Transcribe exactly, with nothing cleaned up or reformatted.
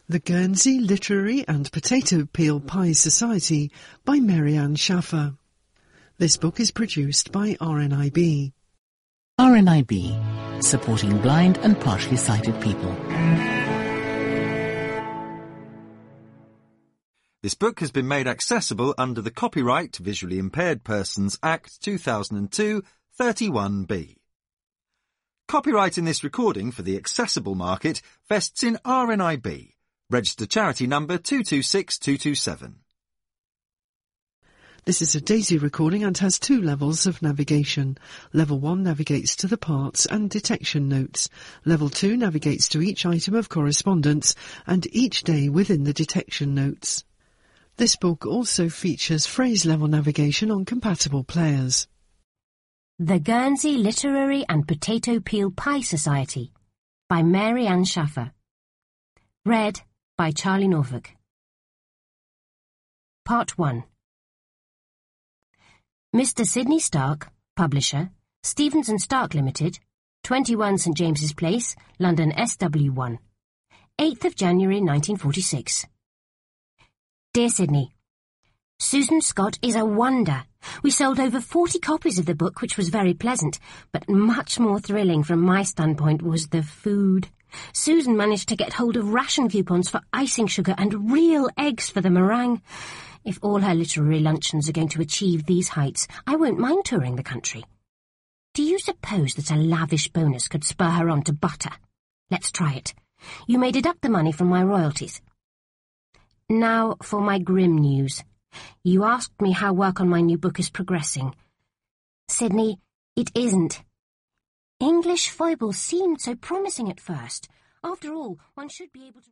The Guernsey Literary and Potato Peel Pie Society by Mary Ann Schaffer. This book is produced by R N I B. R N I B, supporting blind and partially sighted people. This book has been made accessible under the Copyright Visually Impaired Persons Act two thousand two, thirty-one B. Copyright in this recording for the accessible market vests in R N I B. Registered charity number two two six two two seven. This is a DAISY recording and has two levels of navigation. Level one navigates to the parts and detection notes. Level two navigates to each item of correspondence and each day within the detection notes. This book also features phrase-level navigation on compatible players. The Guernsey Literary and Potato Peel Pie Society by Mary Ann Schaffer. Read by Charlie Norfolk. Part one. Mister Sidney Stark, publisher, Stevens and Stark Limited, twenty-one St James's Place, London S W one. eighth of January nineteen forty-six. Dear Sidney, Susan Scott is a wonder. We sold over forty copies of the book, which was very pleasant, but much more thrilling from my standpoint was the food. Susan managed to get hold of ration coupons for icing sugar and real eggs for the meringue. If all her literary luncheons are going to achieve these heights, I won't mind touring the country. Do you suppose that a lavish bonus could spur her on to butter? Let's try it. You may deduct the money from my royalties. Now for my grim news. You asked me how work on my new book is progressing. Sidney, it isn't. English foibles seemed so promising at first. After all, one should be able to...